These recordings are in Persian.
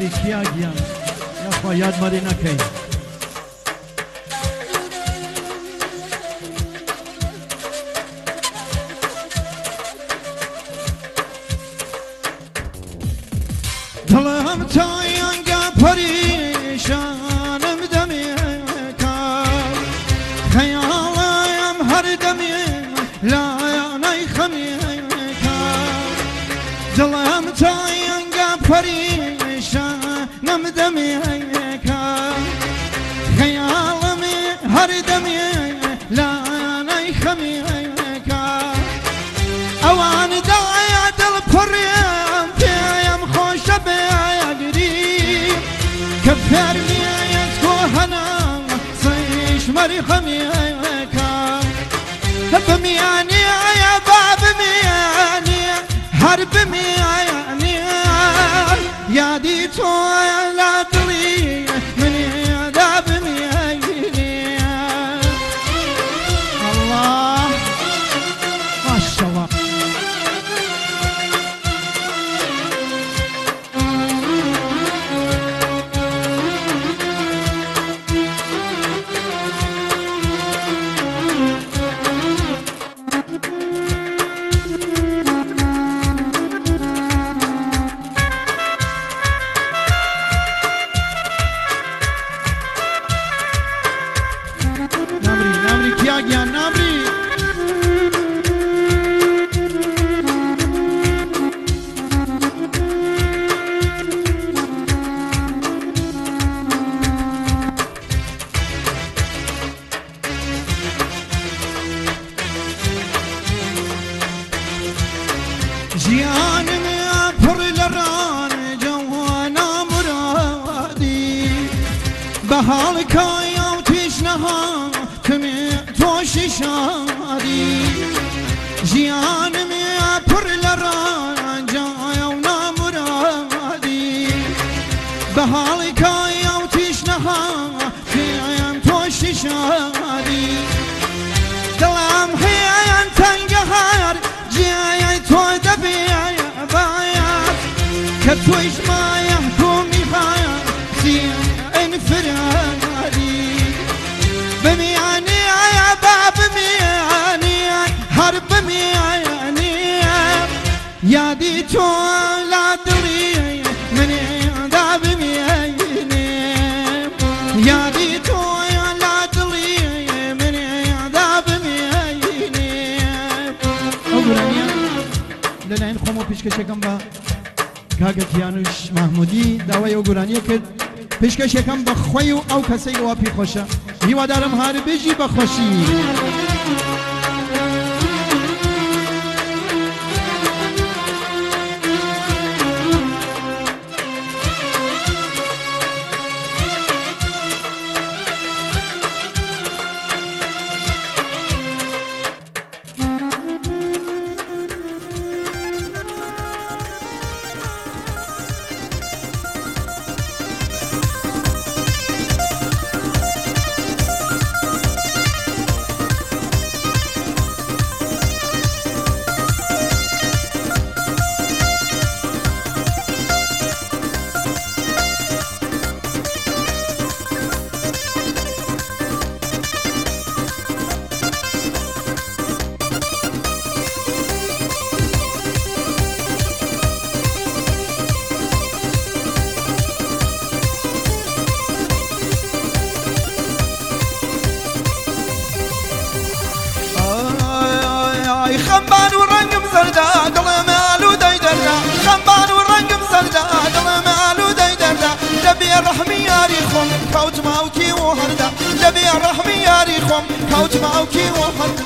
نامری کیا گیان یا خواهیاد ماری نکی دلم تاینگا پریشانم دمی کار خیالم هر دمی لایانای خمی کار دلم تاینگا پریشانم دمی کار خیالم هر دمی لایانای خمی کار اوان دایا دل پریم پیم خوش بیاگری کفر میایت کوهنم سیش مری خمی کار بمیانی یا باب میانی هر بمیانی یادی تو لا دلی منی داب میانی الله ماشاءالله نامری کیا گیان نامری جیانم پر لران جوانا مرادی به حال کایم تشنها کمی توش شادی جیانم پر لران جوانا مرادی به حال کایم تشنها کمی توش شادی دلم حیان تنگهار جای تو دبی باید که تویش ما یحکمی باید زین انفرادی بمیانی یا باب میانی هر بمیانی یادی تو لا دلی منی داب میانی یادی تو لا دلی منی داب میانی اوگرانیا لنین خمو پیشکشکم با کاغ کیانوش محمودی دعوی اوگرانیا کرد پیشکشکم با خوی او کسی واپی خوشه هیوادارم هر بجی بخوشی خنبان ورنقم زردا قلم آلودي دردا خنبان ورنقم زردا قلم آلودي دردا لبي الرحمي ياريخم كوت ماوكي وهردا لبي الرحمي ياريخم كوت ماوكي وهردا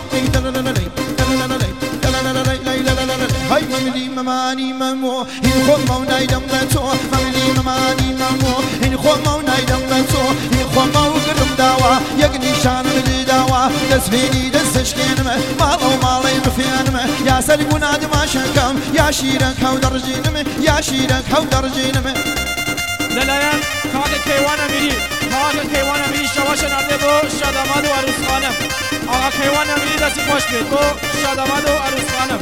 هاي مملي مماني ممو إن خم موناي دم بتو مملي مماني ممو إن خم موناي دم بتو إن خم مو قرم داوا يقني شان ملي داوا دسفيني دسشكين مالو مالي مفيان يا سلقنا دما شكام يا شيرك هاو درجين يا شيرك هاو درجين للايان كاغ كيوانا ميري كاغ كيوانا ميري شواشن عرده بو شادامادو عروس خانم آقا كيوانا ميري دستی خوش بید بو شادامادو عروس خانم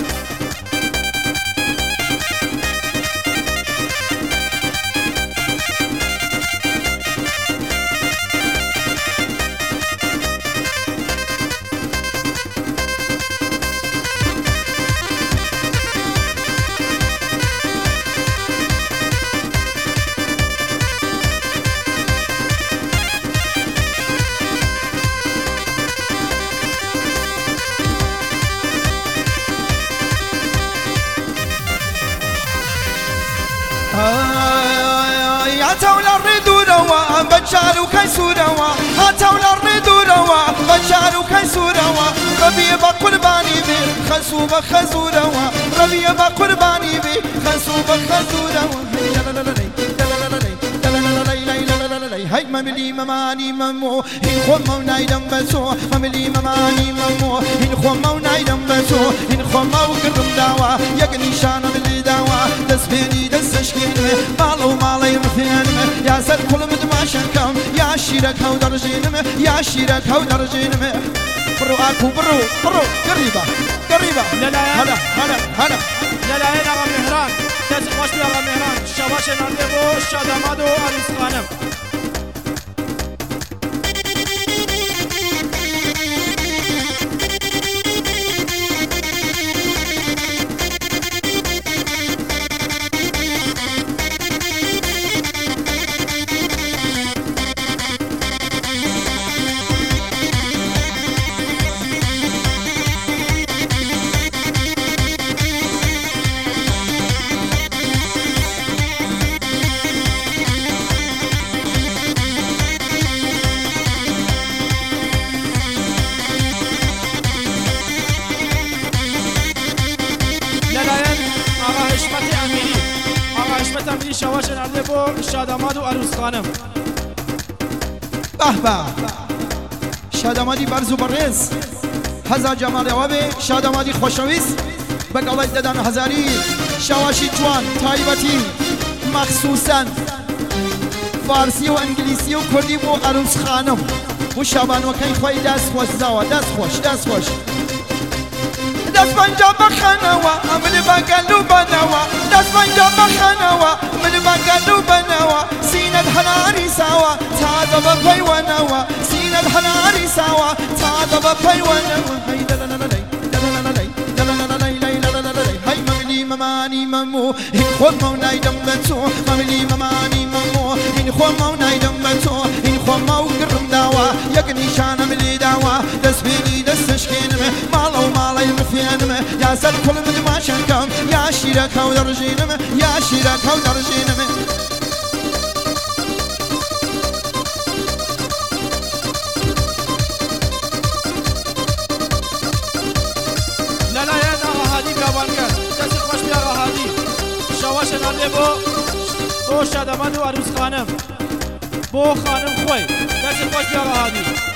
بشار وكيسوروا هاتوا الأرض دوروا بشار وكيسوروا ربي بقرباني بي خسوا بخزوروا ربي بقرباني بي خسوا بخزوروا هاي مملي مماني ممو إن خمو نايدم بسو مملي مماني ممو إن خمو نايدم بسو إن خمو قرم داوا يقني شانا ملي داوا دس بيني دس شكينم مالو مالي رفينم يا سر كل مدماشن كم يا شيرك هاو درجينم يا شيرك هاو درجينم برو اكو برو قريبة لا هلا آقا مهران دست خوش بی آقا مهران شباش نرده بو شاداماد و عروس خانم تمرین شواش نرده بو شاداماد و عروس خانم به شادامادی برز و برز هزار جمال وابه شادامادی خوشویست بقلای ددان هزاری شواشی جوان تایبتی مخصوصا فارسی و انگلیسی و کردی بو عروس خانم بو شابان وکی خوی دست خوش زاوا دست خوش دست بانجا بخانوا من بقلو بنوا دست بانجا بخانوا من بقلو بنوا سينة حناري سوا تاذا ببي ونوا سينة حناري سوا تاذا ببي ونوا هاي هاي مملي مماني ممو إن خمو نايدم بتو مملي مماني ممو إن خمو نايدم بتو إن خمو قرم داوا يقني شانا ملي داوا دس بيني دس شكينم مالو مالي مفينم يا سر كل مدماشن كم يا شيرك هاو درجينم يا شيرك هاو درجينم لا يا آقا هادی بیابان کرد دست خوش بی آقا هادی شواش نرده بو شاداماد و عروس خانم بو خانم خوی دست خوش بی آقا هادی